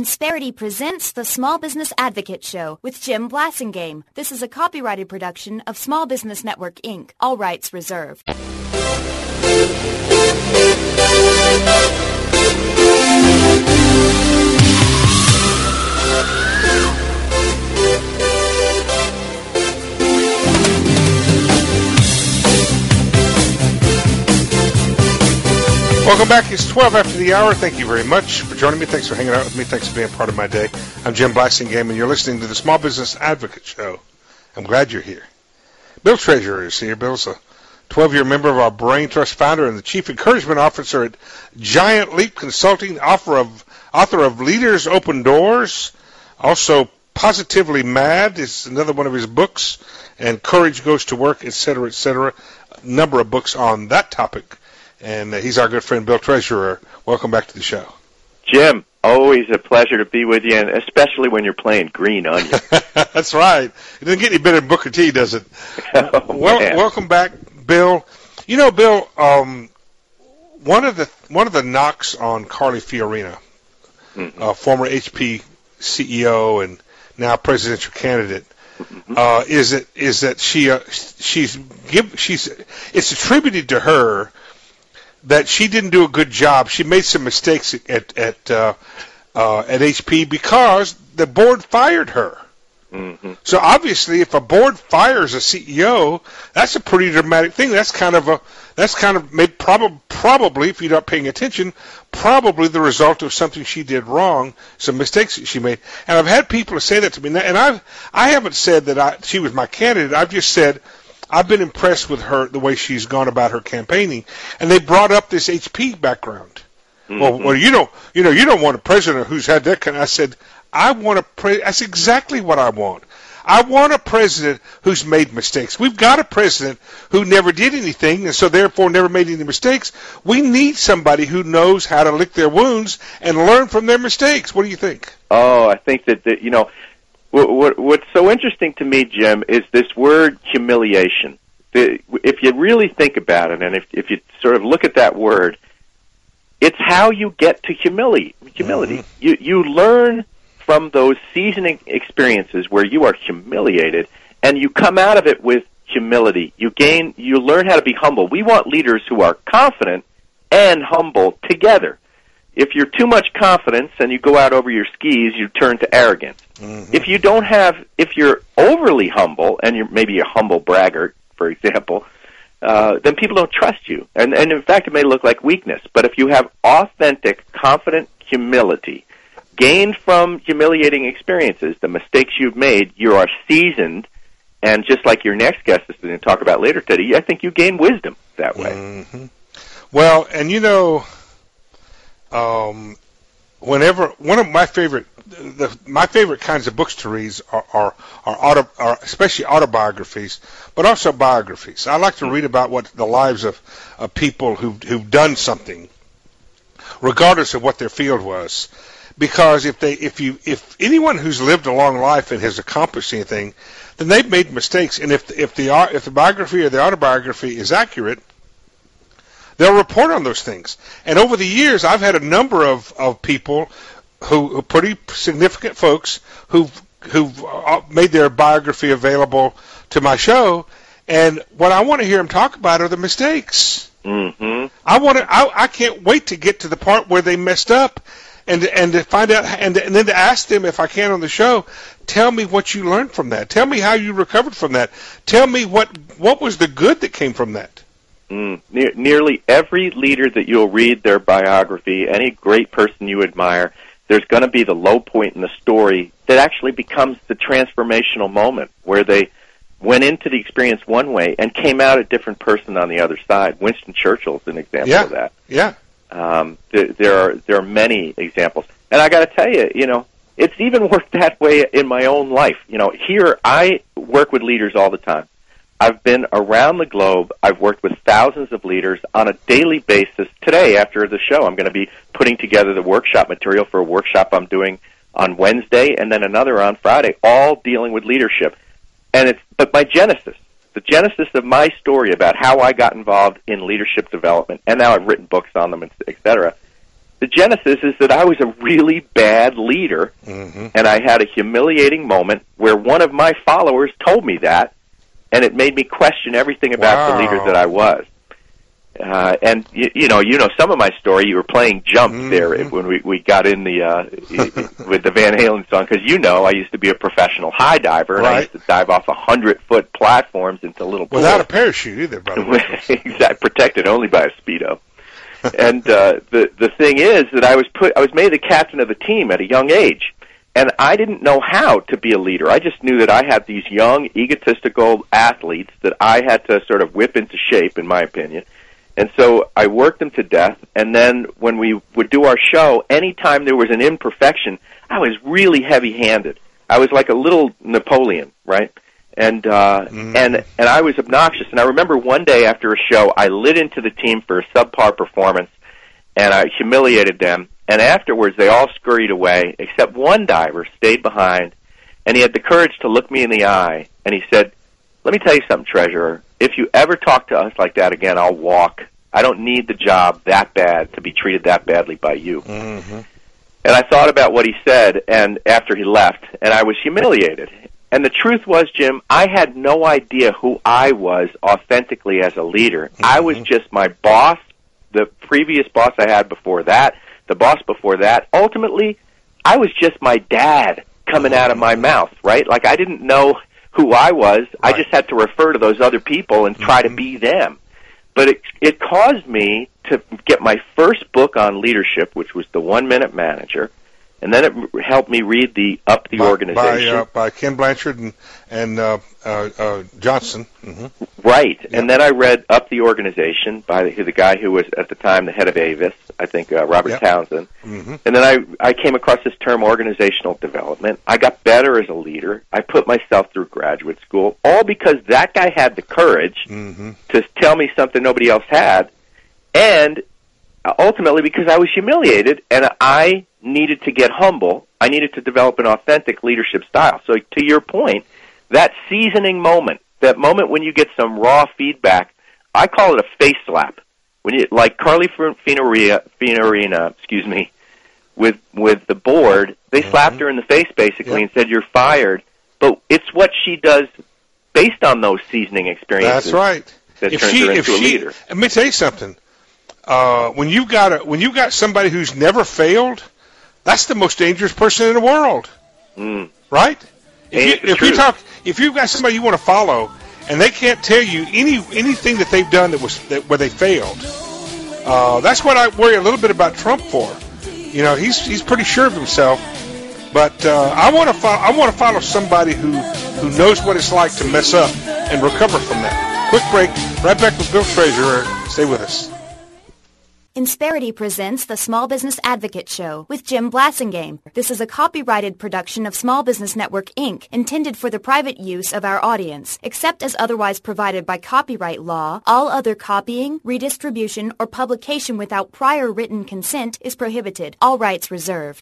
Insperity presents the Small Business Advocate Show with Jim Blasingame. This is a copyrighted production of Small Business Network, Inc. All rights reserved. Welcome back. It's 12 after the hour. Thank you very much for joining me. Thanks for hanging out with me. Thanks for being part of my day. I'm Jim Blasingame, and you're listening to the Small Business Advocate Show. I'm glad you're here. Bill Treasurer is here. Bill's a 12-year member of our Brain Trust, founder and the Chief Encouragement Officer at Giant Leap Consulting, author of Leaders Open Doors. Also, Positively Mad is another one of his books, and Courage Goes to Work, etc., etc. A number of books on that topic. And he's our good friend, Bill Treasurer. Welcome back to the show. Jim, always a pleasure to be with you, and especially when you're playing Green Onion. That's right. It doesn't get any better than Booker T, does it? Welcome back, Bill. You know, Bill, one of the knocks on Carly Fiorina, former HP CEO and now presidential candidate, is that it's attributed to her that she didn't do a good job. She made some mistakes at HP because the board fired her. Mm-hmm. So obviously, if a board fires a CEO, that's a pretty dramatic thing. That's kind of made probably, if you're not paying attention, probably the result of something she did wrong, some mistakes that she made. And I've had people say that to me, and I haven't said that she was my candidate. I've just said I've been impressed with her, the way she's gone about her campaigning, and they brought up this HP background. Mm-hmm. Well, you don't want a president who's had that kind. I said, that's exactly what I want. I want a president who's made mistakes. We've got a president who never did anything, and so therefore never made any mistakes. We need somebody who knows how to lick their wounds and learn from their mistakes. What do you think? Oh, I think that what's so interesting to me, Jim, is this word humiliation. If you really think about it, and if you sort of look at that word, it's how you get to humility. Mm-hmm. You learn from those seasoning experiences where you are humiliated, and you come out of it with humility. You learn how to be humble. We want leaders who are confident and humble together. If you're too much confidence and you go out over your skis, you turn to arrogance. Mm-hmm. If you're overly humble, and you're maybe a humble braggart, for example, then people don't trust you. And in fact, it may look like weakness. But if you have authentic, confident humility, gained from humiliating experiences, the mistakes you've made, you are seasoned. And just like your next guest is going to talk about later today, I think you gain wisdom that way. Mm-hmm. Well, and whenever one of my favorite kinds of books to read are especially autobiographies, but also biographies. I like to read about the lives of people who've done something, regardless of what their field was, because if anyone who's lived a long life and has accomplished anything, then they've made mistakes, and if the biography or the autobiography is accurate, they'll report on those things. And over the years, I've had a number of people who pretty significant folks who've made their biography available to my show, and what I want to hear them talk about are the mistakes. Mm-hmm. I can't wait to get to the part where they messed up, and to find out, and then to ask them, if I can on the show, tell me what you learned from that. Tell me how you recovered from that. Tell me what was the good that came from that. Nearly every leader that you'll read their biography, any great person you admire, there's going to be the low point in the story that actually becomes the transformational moment where they went into the experience one way and came out a different person on the other side. Winston Churchill's an example of that. Yeah. There are many examples. And I got to tell you, it's even worked that way in my own life. Here I work with leaders all the time. I've been around the globe. I've worked with thousands of leaders on a daily basis. Today, after the show, I'm going to be putting together the workshop material for a workshop I'm doing on Wednesday and then another on Friday, all dealing with leadership. But my genesis, the genesis of my story about how I got involved in leadership development, and now I've written books on them, et cetera, The genesis is that I was a really bad leader, and I had a humiliating moment where one of my followers told me that, and it made me question everything about the leader that I was. And you know some of my story. You were playing Jump there when we got in the with the Van Halen song, because I used to be a professional high diver, and I used to dive off 100-foot platforms into little pools. Without a parachute either, by the way. Exactly, protected only by a Speedo. And the thing is that I was made the captain of the team at a young age, and I didn't know how to be a leader. I just knew that I had these young, egotistical athletes that I had to sort of whip into shape, in my opinion. And so I worked them to death, and then when we would do our show, anytime there was an imperfection, I was really heavy-handed. I was like a little Napoleon, right? And I was obnoxious. And I remember one day after a show, I lit into the team for a subpar performance, and I humiliated them. And afterwards, they all scurried away, except one diver stayed behind, and he had the courage to look me in the eye, and he said, "Let me tell you something, Treasurer. If you ever talk to us like that again, I'll walk. I don't need the job that bad to be treated that badly by you." And I thought about what he said, and after he left, and I was humiliated. And the truth was, Jim, I had no idea who I was authentically as a leader. I was just my boss, the previous boss I had before that, the boss before that. Ultimately, I was just my dad coming out of my mouth, right? Like, I didn't know who I was. I just had to refer to those other people and try to be them. But it caused me to get my first book on leadership, which was The 1 Minute Manager. And then it helped me read the Up the Organization. By Ken Blanchard and Johnson. Right. Yeah. And then I read Up the Organization by the guy who was at the time the head of Avis, I think Robert Townsend. And then I came across this term organizational development. I got better as a leader. I put myself through graduate school, all because that guy had the courage to tell me something nobody else had, and ultimately because I was humiliated and I needed to get humble. I needed to develop an authentic leadership style. So to your point, that seasoning moment, that moment when you get some raw feedback, I call it a face slap. When you, like Carly Fiorina, with the board, they slapped her in the face basically and said, "You're fired." But it's what she does based on those seasoning experiences. That's right. That turns her into a leader. Let me tell you something. When you got somebody who's never failed, that's the most dangerous person in the world, right? If you've got somebody you want to follow, and they can't tell you anything that they've done where they failed, that's what I worry a little bit about Trump for. He's pretty sure of himself, but I want to follow somebody who knows what it's like to mess up and recover from that. Quick break. Right back with Bill Treasurer. Stay with us. Insperity presents the Small Business Advocate Show with Jim Blasingame. This is a copyrighted production of Small Business Network, Inc., intended for the private use of our audience. Except as otherwise provided by copyright law, all other copying, redistribution, or publication without prior written consent is prohibited. All rights reserved.